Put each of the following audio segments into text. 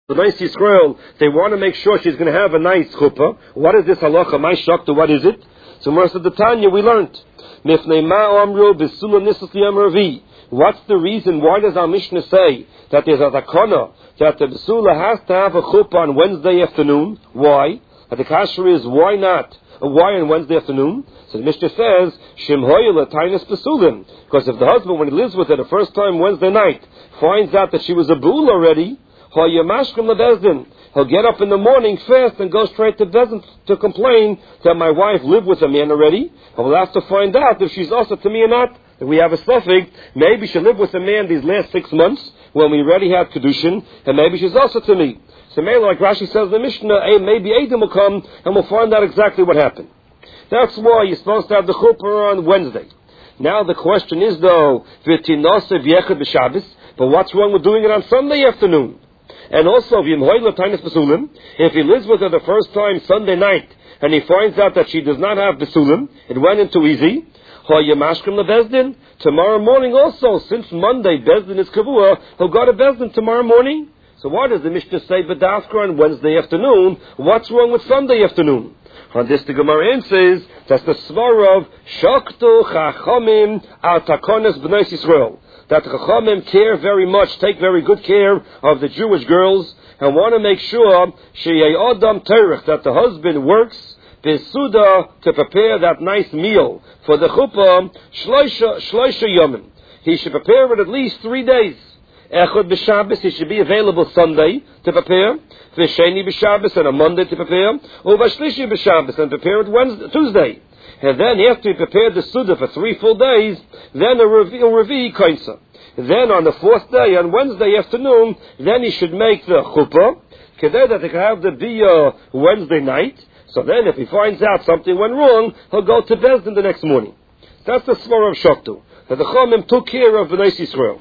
the nice Yisrael, they want to make sure she's going to have a nice chuppah. What is this halacha? My shakta, what is it? So Mersa the Tanya, we learned. What's the reason? Why does our Mishnah say that there's a takana that the Besula has to have a chuppah on Wednesday afternoon? Why? And the kasher is, why not? Why on Wednesday afternoon? So the Mishnah says, Shimhoyela Tainus Besulim. Because if the husband, when he lives with her the first time Wednesday night, finds out that she was a bull already, he'll get up in the morning fast and go straight to Bezdin to complain that my wife lived with a man already. And we'll have to find out if she's also to me or not. If we have a suffix, maybe she lived with a man these last 6 months when we already had Kedushin, and maybe she's also to me. So maybe, like Rashi says in the Mishnah, maybe Adam will come and we'll find out exactly what happened. That's why you're supposed to have the chuppah on Wednesday. Now the question is though, but what's wrong with doing it on Sunday afternoon? And also, if he lives with her the first time Sunday night, and he finds out that she does not have besulim, it went into easy. Tomorrow morning also, since Monday Bezdin is kavua, he'll go to Bezdin tomorrow morning. So why does the Mishnah say B'dafka on Wednesday afternoon? What's wrong with Sunday afternoon? On this the Gemara answers, that's the svar of Shaktu Chachamim al Takonas B'nai Yisrael. That the Chachamim care very much, take very good care of the Jewish girls, and want to make sure Sheyei Adam Terech, that the husband works Besuda to prepare that nice meal for the chuppah Shloisha Yomim. He should prepare it at least 3 days. Echad b'Shabbos, he should be available Sunday to prepare. V'Sheni b'Shabbos, and a Monday to prepare. U'Vashlishi b'Shabbos, and prepare it Tuesday. And then after he prepared the Suda for 3 full days, then a Revi Kainsa. Then on the 4th day, on Wednesday afternoon, then he should make the chuppah, kedei that they can have the Biyah Wednesday night. So then if he finds out something went wrong, he'll go to Bezdin the next morning. That's the svar of Shaktu. That the Chachamim took care of Bnei Yisrael.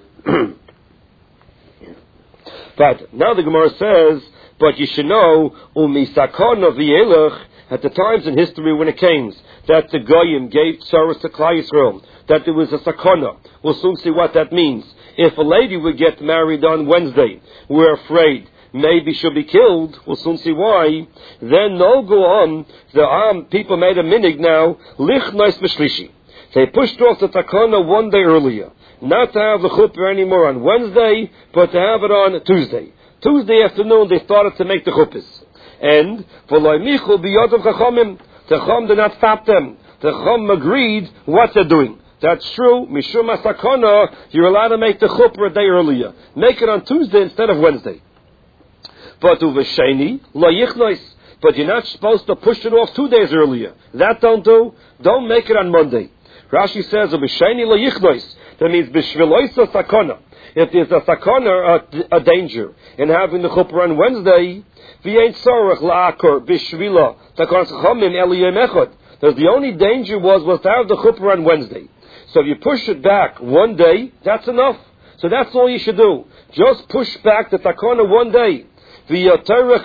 But now the Gemara says, but you should know, umisakon of the Elach, at the times in history when it came that the Goyim gave tzaras to Klal Yisrael, that there was a sakana. We'll soon see what that means. If a lady would get married on Wednesday, we're afraid maybe she'll be killed. We'll soon see why. Then no go on. The people made a minig now. Lichnois b'shlishi. They pushed off the takana 1 day earlier. Not to have the chuppah anymore on Wednesday, but to have it on Tuesday. Tuesday afternoon they started to make the chuppahs. And v'loy michul biyadav chachamim. The chacham did not stop them. The chacham agreed what they're doing. That's true. Mishum asakana, you're allowed to make the chuppah a day earlier. Make it on Tuesday instead of Wednesday. But uvesheni lo yichnois. But you're not supposed to push it off 2 days earlier. That don't do. Don't make it on Monday. Rashi says uvesheni lo yichnois. That means b'shviloisa sakana. If there's a sakana, a danger in having the chuppah on Wednesday, v'yein tzorach la'akor b'shvila takon chachamim eliyem echad. Because the only danger was to have the chuppah on Wednesday. So if you push it back 1 day, that's enough. So that's all you should do. Just push back the takana 1 day. We gain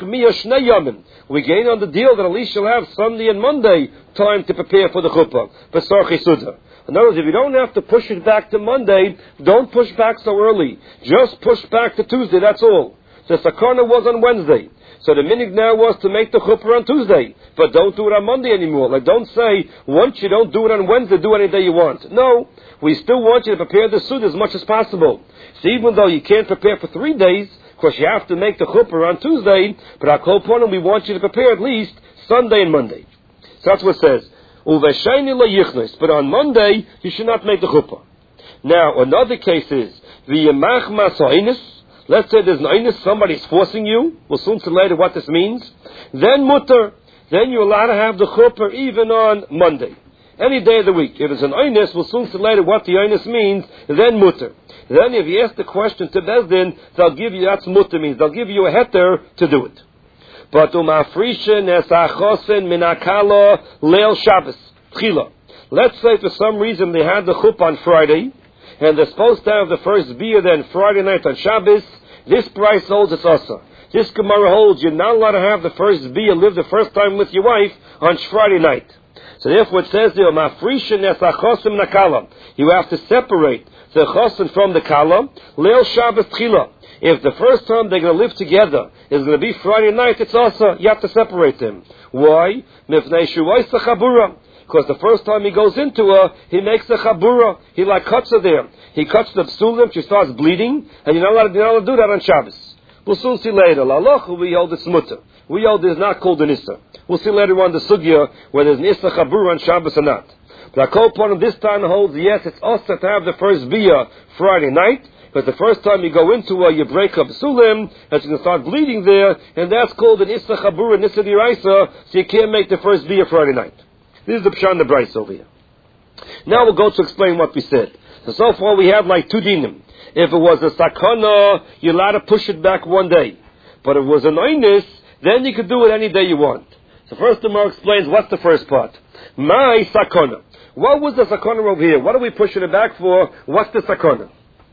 on the deal that at least you'll have Sunday and Monday time to prepare for the chuppah. In other words, if you don't have to push it back to Monday, don't push back so early. Just push back to Tuesday, that's all. The sakana was on Wednesday. So the minig now was to make the chuppah on Tuesday. But don't do it on Monday anymore. Like, don't say, once you don't do it on Wednesday, do it any day you want. No, we still want you to prepare the suit as much as possible. So even though you can't prepare for 3 days, of course you have to make the chuppah on Tuesday, but our koponim, we want you to prepare at least Sunday and Monday. So that's what it says. But on Monday, you should not make the chuppah. Now, another case is, let's say there's an einus, somebody's forcing you. We'll soon see later what this means. Then mutter. Then you're allowed to have the chuppah even on Monday. Any day of the week. If it's an einus, we'll soon see later what the einus means. Then mutter. Then if you ask the question to Bezdin, they'll give you, that's mutter means. They'll give you a heter to do it. But umafrishin esachosen minakala leil Shabbos tchila. Let's say for some reason they had the chuppah on Friday, and they're supposed to have the first beer then Friday night on Shabbos. This price holds it's asa. This Gemara holds you're not allowed to have the first beer, live the first time with your wife on Friday night. So therefore it says there, mafrishin esachosen minakala. You have to separate the chassan from the kala, leil Shabbos tchila. If the first time they're going to live together is going to be Friday night, it's also, you have to separate them. Why? Because the first time he goes into her, he makes a chabura. He like cuts her there. He cuts the psulim, she starts bleeding, and you're not allowed to do that on Shabbos. We'll soon see later. La'aloch, we hold it's mutter. We hold it's not called an issa. We'll see later on the sugya whether there's an issa chabura on Shabbos or not. The Kol this time holds, yes, it's also to have the first bia Friday night, but the first time you go into her, you break up sulim, and you can start bleeding there, and that's called an issa chabura, an issa diraisa, so you can't make the first bia Friday night. This is the Pshan the Bryce over here. Now we'll go to explain what we said. So far we have like two dinim. If it was a sakana, you're allowed to push it back one day. But if it was an oinus, then you could do it any day you want. So first the Gemara explains what's the first part. My sakana. What was the sakana over here? What are we pushing it back for? What's the sakana?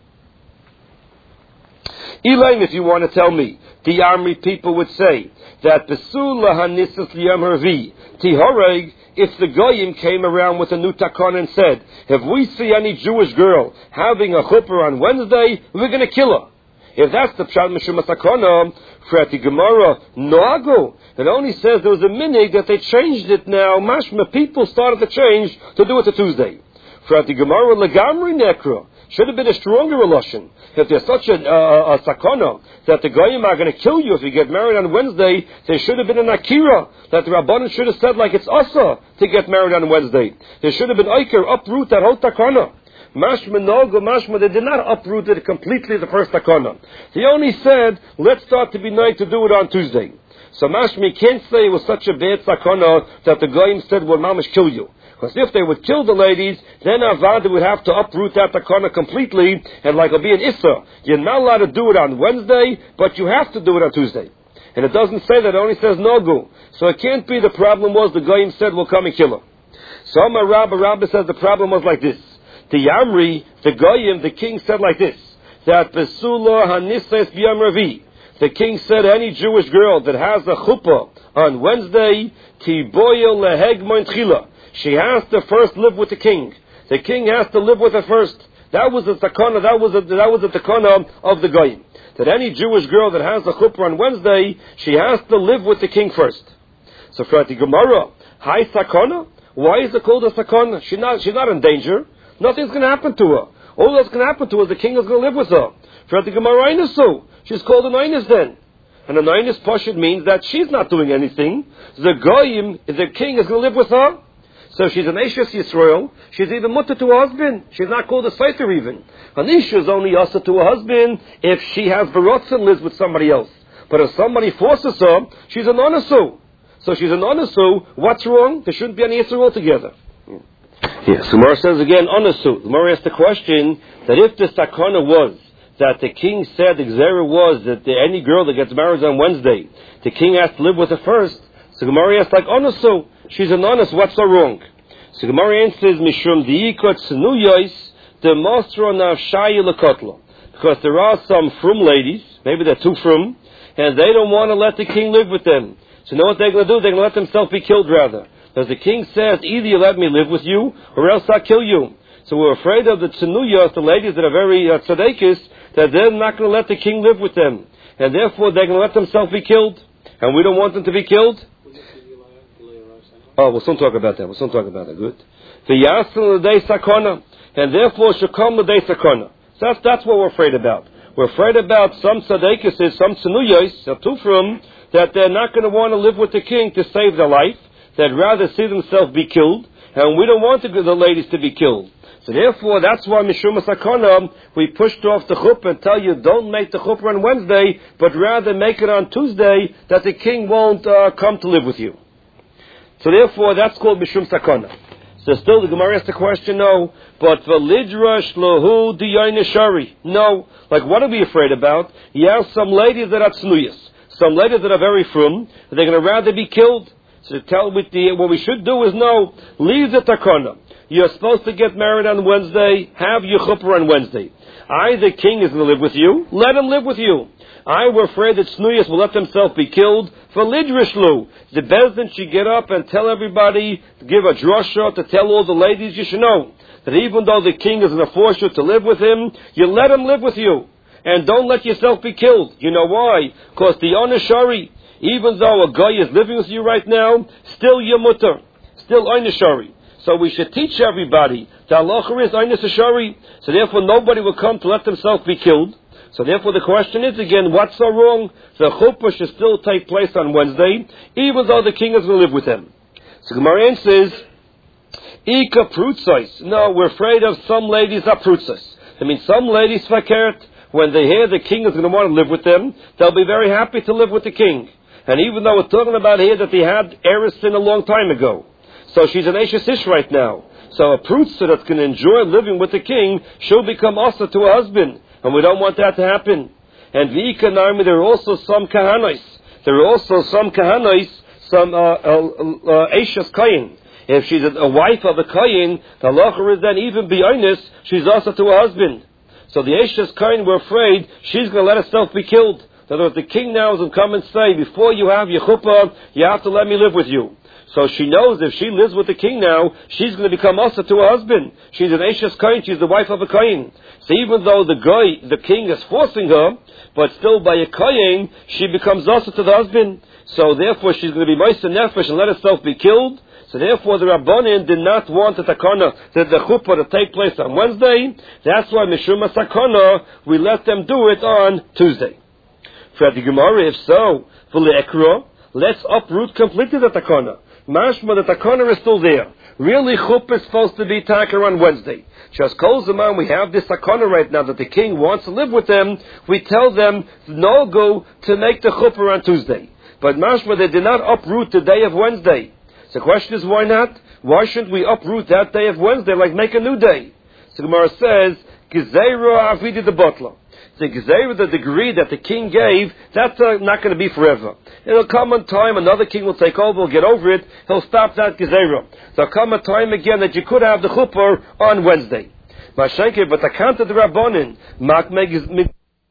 Elaine, if you want to tell me, the Amri people would say that the Sula Hanisas Liyam Hervi, Tihoreg, if the Goyim came around with a new takon and said, if we see any Jewish girl having a chuppah on Wednesday, we're going to kill her. If that's the Pshat Mishum Takona, Frati Gemara, Noago, it only says there was a minig that they changed it now. Mashma, people started to change to do it to Tuesday. Frati Gemara, Legamri Nekra. Should have been a stronger relation. If there's such a sakana that the goyim are going to kill you if you get married on Wednesday, there should have been an akira that the rabbanon should have said like it's asa to get married on Wednesday. There should have been oiker, uproot that whole takana. Mashma nogo mashma, they did not uproot it completely the first takana. They only said let's start to be nice to do it on Tuesday. So mashma can't say it was such a bad sakana that the goyim said well mamash kill you. Because if they would kill the ladies, then Avada would have to uproot that takana completely, and like it'll be an issa. You're not allowed to do it on Wednesday, but you have to do it on Tuesday. And it doesn't say that, it only says no go. So it can't be the problem was the goyim said we'll come and kill her. So Amar Rabba says the problem was like this. The Yamri, the goyim, the king said like this, that Besula Hanisas B'Yam Ravi. The king said any Jewish girl that has a chuppah on Wednesday, Tiboyo Lehegmoin Tchila. She has to first live with the king. The king has to live with her first. That was the takana. That was the takana of the goyim. That any Jewish girl that has a chuppah on Wednesday, she has to live with the king first. So for the Gemara, hi sakana. Why is it called a sakana? She's not in danger. Nothing's going to happen to her. All that's going to happen to her is the king is going to live with her. For the Gemara, Einasu. She's called an Einus then. And an Einus Pashut means that she's not doing anything. The goyim, the king, is going to live with her. So she's an Eishes Yisrael. She's even mutter to her husband. She's not called a Saiter even. An Isha is only Asa to her husband if she has Barotz and lives with somebody else. But if somebody forces her, she's an Onasu. So she's an Onasu. What's wrong? There shouldn't be any Yisrael altogether. Yes, Gemara says again, Onasu. Gemara asked the question that if the sakana was that the king said the Gzera was that any girl that gets married on Wednesday, the king has to live with her first. So Gemara asks like Onasu. She's an honest, what's so wrong? So Gemara answers, Mishum diikot tznuyois, the mostra nav shayi lekotlo. Because there are some frum ladies, maybe they're too frum, and they don't want to let the king live with them. So you know what they're going to do? They're going to let themselves be killed rather. Because the king says, either you let me live with you, or else I'll kill you. So we're afraid of the tzunuyos, the ladies that are very tzadekis, that they're not going to let the king live with them. And therefore they're going to let themselves be killed. And we don't want them to be killed. Oh, we'll soon talk about that. Good. The Yasin L'dei Sakona, and therefore should come L'dei Sakona. So that's what we're afraid about. We're afraid about some tzadekis, some tzunuyos, tufrim, that they're not going to want to live with the king to save their life. They'd rather see themselves be killed, and we don't want the ladies to be killed. So therefore, that's why Mishum Sakona, we pushed off the chuppah and tell you don't make the chuppah on Wednesday, but rather make it on Tuesday, that the king won't come to live with you. So therefore, that's called Mishum Sakana. So still the Gemara asks the question, no. But V'lidrash lahu diyayne shari. No. Like what are we afraid about? Yeah, some ladies that are tznuyas. Some ladies that are very frum, they're going to rather be killed. So what we should do is no. Leave the takana. You're supposed to get married on Wednesday. Have your chuppah on Wednesday. The king is going to live with you. Let him live with you. We're afraid that Snuyas will let themselves be killed. For Lidrashlu, the Bezdin should get up and tell everybody, give a drasha to tell all the ladies, you should know that even though the king is going to force you to live with him, you let him live with you. And don't let yourself be killed. You know why? Because the onashari, even though a guy is living with you right now, still you're mutter, still onashari. So we should teach everybody the halacha is onashari. So therefore nobody will come to let themselves be killed. So therefore the question is again, what's so wrong? The chuppah should still take place on Wednesday, even though the king is going to live with them. So Gemara says, Ika prutzos. No, we're afraid of some ladies are prutzos. I mean, some ladies fakert, when they hear the king is going to want to live with them, they'll be very happy to live with the king. And even though we're talking about here that they had Eristin a long time ago, so she's an Eishes Ish right now. So a prutza that's going to enjoy living with the king, she'll become asa to her husband. And we don't want that to happen. And v'ika narmi, there are also some kahanos. There are also some kahanos, some Eishes Kayin. If she's a wife of a Kayin, the halacha is then even beyondness, she's asa to her husband. So the Eishes Kain were afraid she's going to let herself be killed. In other words, the king now is going to come and say, before you have your chuppah, you have to let me live with you. So she knows if she lives with the king now, she's going to become asa to her husband. She's an Eishes Kain, she's the wife of a Kain. So even though the king is forcing her, but still by a Kain, she becomes asa to the husband. So therefore she's going to be moist nefesh and let herself be killed. So therefore the Rabbanin did not want the takana, the chuppah to take place on Wednesday. That's why Mishum Sakana, we let them do it on Tuesday. For the Gemara, if so, for the Ekra, let's uproot completely the takana. Mashma, the takana is still there. Really, chuppah is supposed to be taken on Wednesday. Just Kol Zaman, we have this takana right now that the king wants to live with them. We tell them no go to make the chuppah on Tuesday. But mashma, they did not uproot the day of Wednesday. So the question is, why not? Why shouldn't we uproot that day of Wednesday, like make a new day? So Gemara says, Gezeira avidi the butler. The Gezeira, the degree that the king gave, that's not going to be forever. It'll come a time, another king will take over, will get over it, he'll stop that Gezeira. There'll come a time again that you could have the chuppah on Wednesday. Mashenke, but the count of the Rabbanin, mak meg.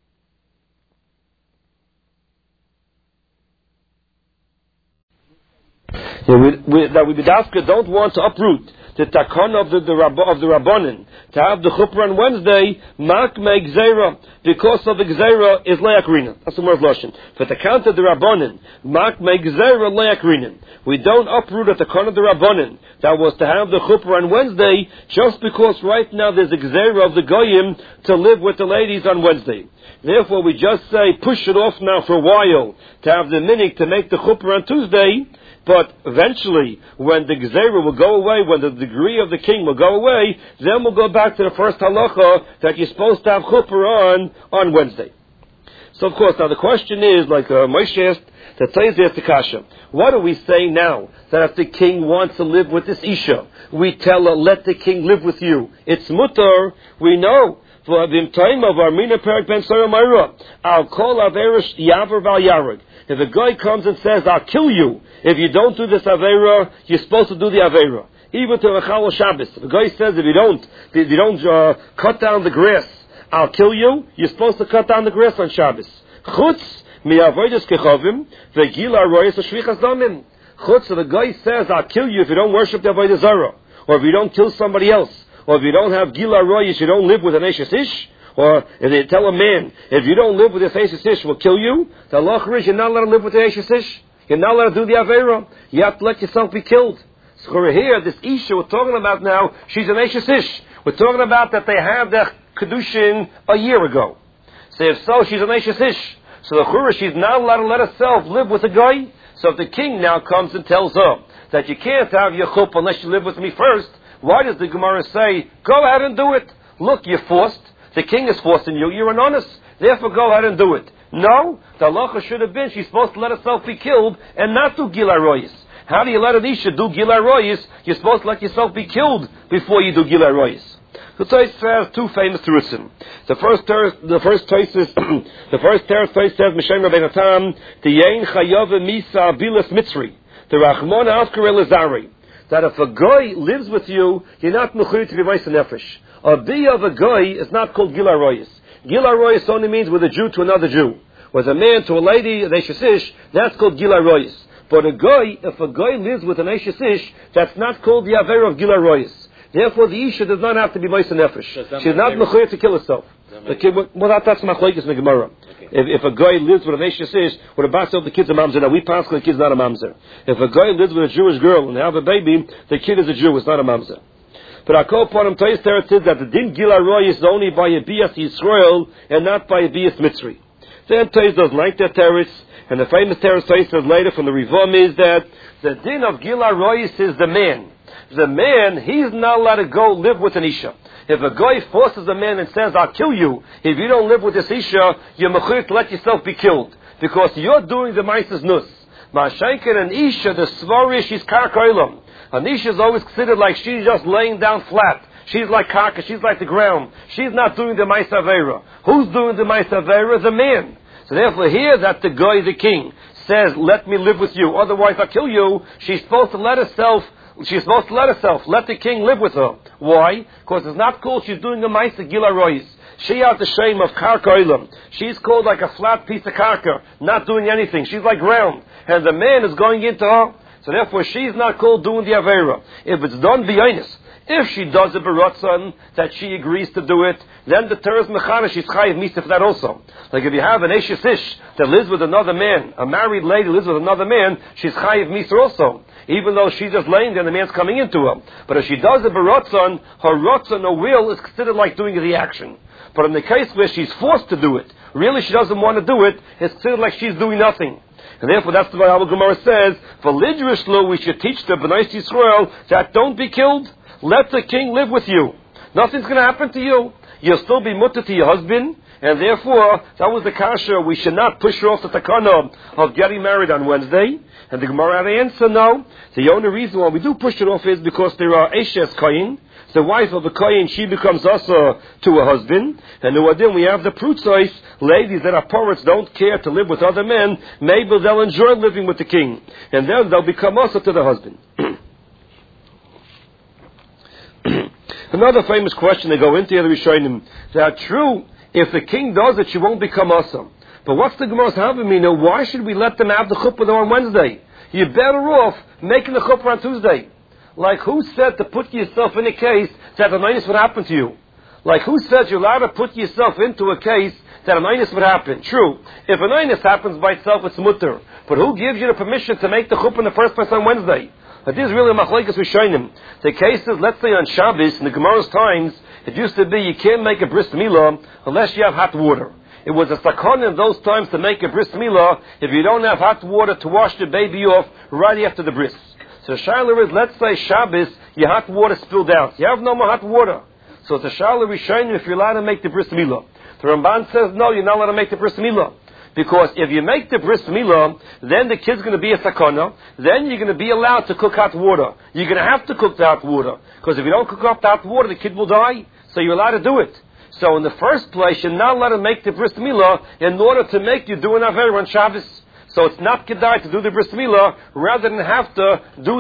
That we b'dafka don't want to uproot the takana of the Rabbanin to have the chuppah on Wednesday, mak me gzeira, because of the gzeira is leyakrinin. That's the word of Lashon. For the count of the Rabbanin, mak me gzeira leyakrinin. We don't uproot the takana of the Rabbanin that was to have the chuppah on Wednesday, just because right now there's a gzeira of the goyim to live with the ladies on Wednesday. Therefore, we just say push it off now for a while to have the minig to make the chuppah on Tuesday. But eventually, when the Gzeira will go away, when the degree of the king will go away, then we'll go back to the first halacha that you're supposed to have chuppah on Wednesday. So of course, now the question is, like Moshe asked, the Taiz asked the Kasha, what do we say now that if the king wants to live with this Isha, we tell her, let the king live with you. It's mutar, we know. For the time of Armina Perak Ben Sarah I'll call Averish Yavar Val Yarag. If a guy comes and says, I'll kill you, if you don't do this Avera, you're supposed to do the Avera. Even to Rechal Shabbos. If a guy says, if you don't cut down the grass, I'll kill you, you're supposed to cut down the grass on Shabbos. Chutz mi avodas kechavim, v'gila royas shvichas damim. Chutz, if a guy says, I'll kill you if you don't worship the Avodah Zarah, or if you don't kill somebody else, or if you don't have gila royas, you don't live with an Eishes Ish, or if they tell a man, if you don't live with this Eishes Ish, we'll kill you, the halacha is you're not allowed to live with the Eishes Ish. You're not allowed to do the Avera. You have to let yourself be killed. So we're here, this Isha we're talking about now, she's an Eishes Ish. We're talking about that they have their Kedushin a year ago. So if so, she's an Eishes Ish. So the Chura, she's not allowed to let herself live with a guy. So if the king now comes and tells her that you can't have your chuppah unless you live with me first, why does the Gemara say, go ahead and do it? Look, you're forced. The king is forcing you. You're an honest. Therefore, go ahead and do it. No, the halacha should have been she's supposed to let herself be killed and not do Gila Royis. How do you let an Isha do Gila Royis? You're supposed to let yourself be killed before you do Gila Royis. The Tais has two famous Terusim. The first Tais says, Mishem Rabbeinu Tam, the Yein Chayav Misa Bilas Mitzri, the Rachmon Afkar Elazari, that if a guy lives with you, you're not mechuyev to be Ma'aseh Nefesh. A biyah of a guy is not called Gila Royis. Gila Royis only means with a Jew to another Jew. With a man to a lady, an Eishes Ish, that's called Gila Royis. But a guy, if a guy lives with an Eishes Ish, that's not called the Avera of Gila Royis. Therefore, the Isha does not have to be Ma'aseh Nefesh. She's not Mechuyah to kill herself. That's Machlokes in the Gemara. If a guy lives with an Eshes Ish, with a Basel, the kid's a mamzer. Now we pass the kid's not a mamzer. If a guy lives with a Jewish girl and they have a baby, the kid is a Jew. It's not a mamzer. But I call upon him Tais Teretz says that the Din Gila Roy is only by a Bias Yisrael and not by a Bias Mitzri. Then Tais doesn't like that Teretz, and the famous Teretz Tais says later from the Rivom is that the Din of Gila Roy is the man. The man, he's not allowed to go live with an Isha. If a guy forces a man and says, I'll kill you, if you don't live with this Isha, you're mechuyah to let yourself be killed. Because you're doing the Ma'ases Nus. Ma'ashenken and Isha, the Svarish, she's Karkoilam. An Isha is always considered like she's just laying down flat. She's like Karka, she's like the ground. She's not doing the Ma'as Avera. Who's doing the Ma'as Avera? The man. So therefore here that the guy, the king, says, let me live with you, otherwise I'll kill you, she's supposed to let herself, let the king live with her. Why? Because it's not cool, she's doing a Ma'aseh Gila Rois. She has the shame of Karka Olam. She's called like a flat piece of Karka, not doing anything. She's like ground. And the man is going into her. So therefore she's not called doing the Avera. If it's done b'yonis, if she does it b'rotzon, that she agrees to do it, then the Teres Mechana, she's chayiv misa for that also. Like if you have an Eshes Ish that lives with another man, a married lady lives with another man, she's chayiv misa also. Even though she's just laying there and the man's coming into her. But if she does it b'rotzon, her rotzon, her will, is considered like doing the action. But in the case where she's forced to do it, really she doesn't want to do it, it's considered like she's doing nothing. And therefore that's the way our Gemara says, for Lidrish law we should teach the B'nai Yisrael that don't be killed, let the king live with you. Nothing's going to happen to you. You'll still be mutter to your husband, and therefore, that was the kasha, we should not push her off the takana of getting married on Wednesday. And the Gemara had an answer, no. The only reason why we do push it off is because there are Eshes Koyin, the wife of a Koyin, she becomes also to her husband. And then we have the Prutzos, ladies that are poets, don't care to live with other men, maybe they'll enjoy living with the king. And then they'll become also to the husband. Another famous question they go into the Rishonim, that true, if the king does it, she won't become awesome. But what's the Gemara's havamina? Why should we let them have the chuppah on Wednesday? You're better off making the chuppah on Tuesday. Like who said to put yourself in a case that a minus would happen to you? Like who said you're allowed to put yourself into a case that a minus would happen? True, if a minus happens by itself, it's mutter. But who gives you the permission to make the chuppah in the first place on Wednesday? But this is really a machlekes rishonim. The case is, let's say on Shabbos, in the Gemara's times, it used to be you can't make a bris milah unless you have hot water. It was a sakon in those times to make a bris milah if you don't have hot water to wash the baby off right after the bris. So the shaila is, let's say Shabbos, your hot water spilled out. You have no more hot water. So it's a shaila rishonim if you're allowed to make the bris milah. The Ramban says, no, you're not allowed to make the bris milah. Because if you make the bris milah, then the kid's going to be a sakana. Then you're going to be allowed to cook hot water. You're going to have to cook the hot water. Because if you don't cook up the hot water, the kid will die. So you're allowed to do it. So in the first place, you're not allowed to make the bris milah in order to make you do an aver on Shabbos. So it's not kedai to do the bris milah rather than have to do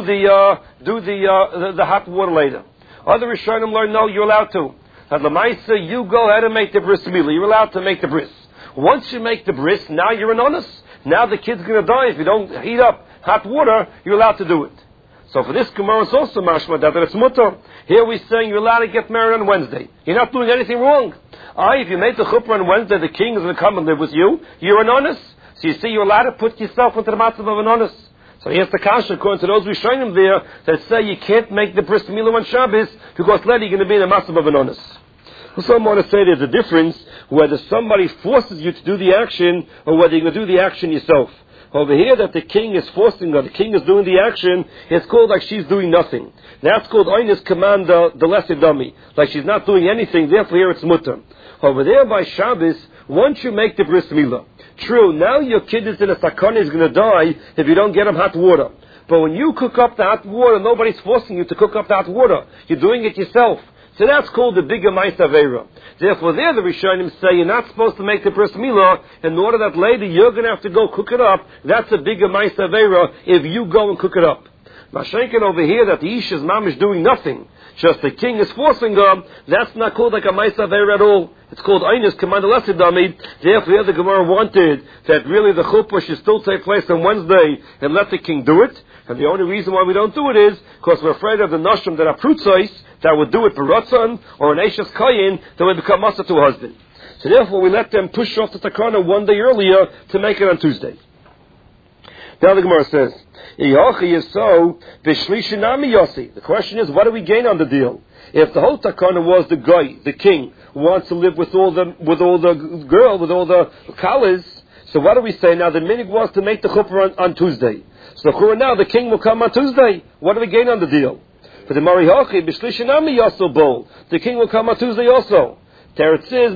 the hot water later. Other Rishonim learn, no, you're allowed to. At Lamaisa, you go ahead and make the bris milah. You're allowed to make the bris. Once you make the bris, now you're an honest. Now the kid's going to die. If you don't heat up hot water, you're allowed to do it. So for this Gemara, it's also mashma that it's mutter. Here we're saying you're allowed to get married on Wednesday. You're not doing anything wrong. If you made the chuppah on Wednesday, the king is going to come and live with you. You're an honest. So you see, you're allowed to put yourself into the matzav of an honest. So here's the kasha, according to those Rishonim there, that say you can't make the bris milah on Shabbos because later you're going to be in the matzav of an honest. Some want to say there's a difference whether somebody forces you to do the action or whether you're going to do the action yourself. Over here that the king is forcing her, the king is doing the action, it's called like she's doing nothing. That's called Oinus command the lesser dummy. Like she's not doing anything, therefore here it's mutter. Over there by Shabbos, once you make the bris milah, true, now your kid is in a sakana, is going to die if you don't get him hot water. But when you cook up the hot water, nobody's forcing you to cook up the hot water. You're doing it yourself. So that's called the bigger Ma'aseh Avera. Therefore, there the Rishonim say you're not supposed to make the bris milah in order that later you're going to have to go cook it up. That's a bigger Ma'aseh Avera if you go and cook it up. Mashenkin over here that the Ish is mamish doing nothing. Just the king is forcing her. That's not called like a Maisa Veir at all. It's called Einis Command Lesidami. Therefore, here the Gemara wanted that really the chuppah should still take place on Wednesday and let the king do it. And the only reason why we don't do it is because we're afraid of the noshim that are prutzos that would do it for Ratzon or an Eishes Kayin that would become Masa to a husband. So therefore, we let them push off the Takana one day earlier to make it on Tuesday. Now the Gemara says, the question is, what do we gain on the deal? If the whole takana was the guy, the king, wants to live with all the kalas, so what do we say now? The minig was to make the chuppah on Tuesday. So now the king will come on Tuesday. What do we gain on the deal? For the marihachi b'shlishinami yaso bol, the king will come on Tuesday also. Teretz is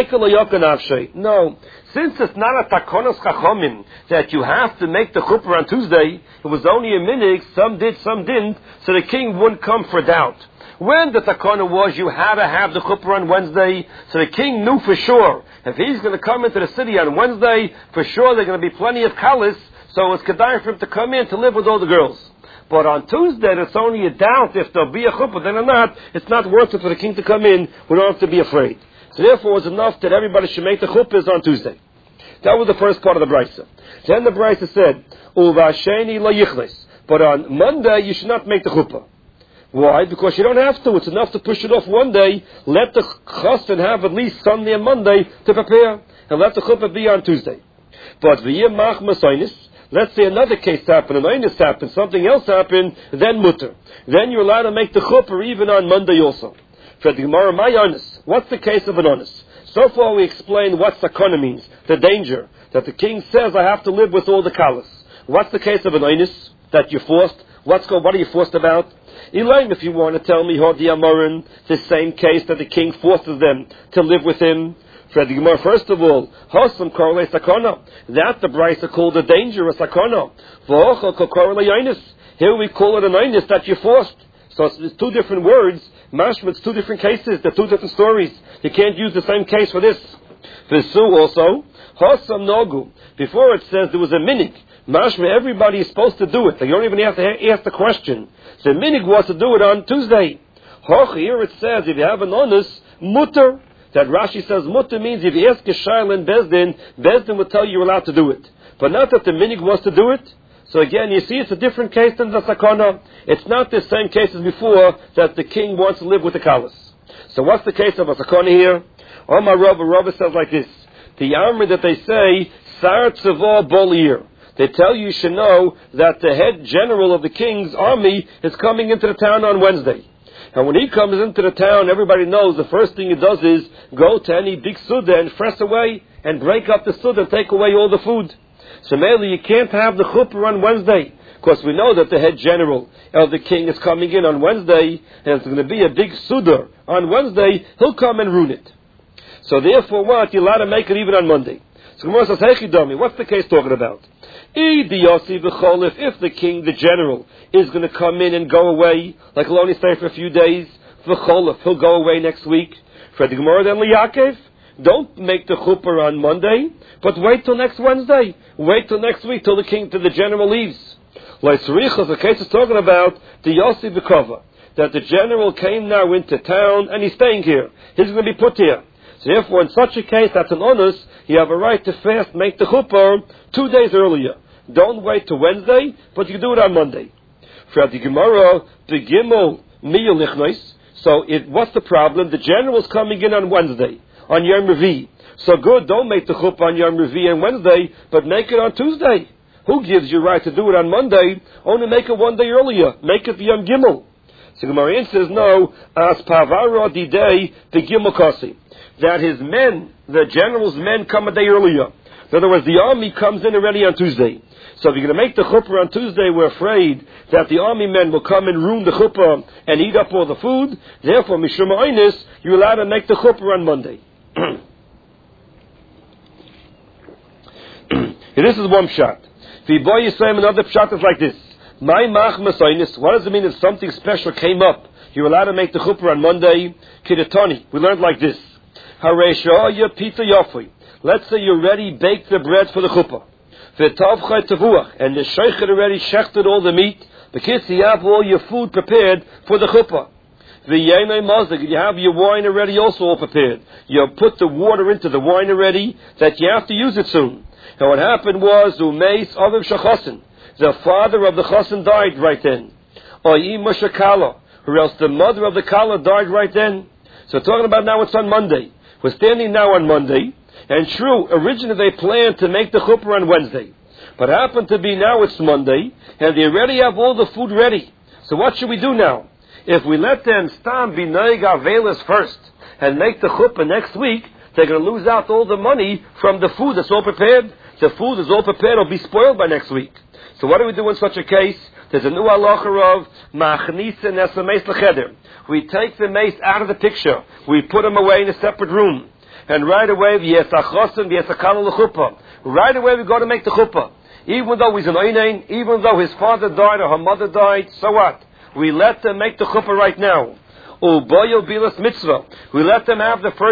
no. Since it's not a takonos chachomim that you have to make the chuppah on Tuesday, it was only a minig, some did, some didn't, so the king wouldn't come for doubt. When the takana was you had to have the chuppah on Wednesday, so the king knew for sure, if he's going to come into the city on Wednesday, for sure there are going to be plenty of kalis, so it's kedai for him to come in to live with all the girls. But on Tuesday, it's only a doubt if there'll be a chuppah, then or not. It's not worth it for the king to come in. We don't have to be afraid. So therefore, it was enough that everybody should make the chuppahs on Tuesday. That was the first part of the brisa. Then the brisa said, "Uvasheni lo yichles." But on Monday, you should not make the chuppah. Why? Because you don't have to. It's enough to push it off one day. Let the chassan have at least Sunday and Monday to prepare, and let the chuppah be on Tuesday. But v'yim mach masaynis. Let's say another case happened, an einus happened, something else happened, then mutter. Then you're allowed to make the chuppah even on Monday also. For the Gemara, my einus. What's the case of an einus? So far we explained what sakana means, the danger, that the king says I have to live with all the kalas. What's the case of an einus that you're forced? What are you forced about? Elaine, if you want to tell me, Hodi Amorin, the same case that the king forces them to live with him. For the Gemara, first of all, Hosam korle sakana. That the brisa called a danger, a sakana. V'ochel korle einus. Here we call it an einus that you're forced. So it's two different words. Mashma, it's two different cases. They're two different stories. You can't use the same case for this. V'su also, Hosam nogu. Before it says there was a minig. Mashma, everybody is supposed to do it. You don't even have to ask the question. The minig was to do it on Tuesday. Hoch, here it says, if you have an onus, mutter. That Rashi says mutter means if you ask a shayla in Bezdin will tell you you're allowed to do it. But not that the minig was to do it. So again, you see it's a different case than the sakana. It's not the same case as before that the king wants to live with the kalas. So what's the case of a sakana here? Omar Rava says like this. The armor that they say, Sar Tzavah Bolir. They tell you should know that the head general of the king's army is coming into the town on Wednesday. And when he comes into the town, everybody knows the first thing he does is go to any big suda and press away and break up the suda and take away all the food. So mainly you can't have the chuppah on Wednesday, because we know that the head general of the king is coming in on Wednesday, and it's going to be a big suda on Wednesday, he'll come and ruin it. So therefore what? You're allowed to make it even on Monday. So Gemara says, Hechidami, what's the case talking about? If the king, the general, is going to come in and go away, like he'll only stay for a few days, v'cholef, he'll go away next week. For the Gemara then liyakev, don't make the chuppah on Monday, but wait till next Wednesday. Wait till next week, till the general leaves. Like Sarichas, the case is talking about the Yossi B'kova, that the general came now into town and he's staying here. He's going to be put here. So therefore, in such a case, that's an onus, you have a right to fast, make the chuppah 2 days earlier. Don't wait till Wednesday, but you can do it on Monday. For the Gemara, the Gimel Miyul Nichnos. So what's the problem? The general's coming in on Wednesday, on Yom Revi. So good, don't make the chuppah on Yom Revi and Wednesday, but make it on Tuesday. Who gives you right to do it on Monday? Only make it 1 day earlier. Make it Yom Gimel. So Gemara says, no, as Pavara Didei the Gimel Kasi. That his men, the general's men, come a day earlier. In other words, the army comes in already on Tuesday. So if you're going to make the chuppah on Tuesday, we're afraid that the army men will come and ruin the chuppah and eat up all the food. Therefore, Mishum Einis, you're allowed to make the chuppah on Monday. This is one pshat. V'boy Yisrael, another pshat is like this. My mach masaynis. What does it mean if something special came up? You're allowed to make the chuppah on Monday. Kidatani. We learned like this. Haresha pita yafui. Let's say you already baked the bread for the chuppah. And the sheikh had already shechted all the meat. Because you have all your food prepared for the chuppah. You have your wine already also all prepared. You put the water into the wine already, that you have to use it soon. And what happened was, Umeis Aviv Shachasin, the father of the Chasen died right then. Or Ima Kala, or else the mother of the Kala died right then. So talking about now it's on Monday. We're standing now on Monday, and true, originally they planned to make the chuppah on Wednesday. But happened to be now it's Monday, and they already have all the food ready. So what should we do now? If we let them stam be noig avelis first, and make the chuppah next week, they're going to lose out all the money from the food that's all prepared. The food is all prepared, will be spoiled by next week. So what do we do in such a case? There's a new halacha of ma'achnisa nesa meis l'cheder. We take the mace out of the picture. We put him away in a separate room. And right away, v'yesachosim v'yesakala l'chuppah. Right away we go to make the chuppah. Even though he's an oinain, even though his father died or her mother died, so what? We let them make the chuppah right now. Uboyo bilas mitzvah. We let them have the first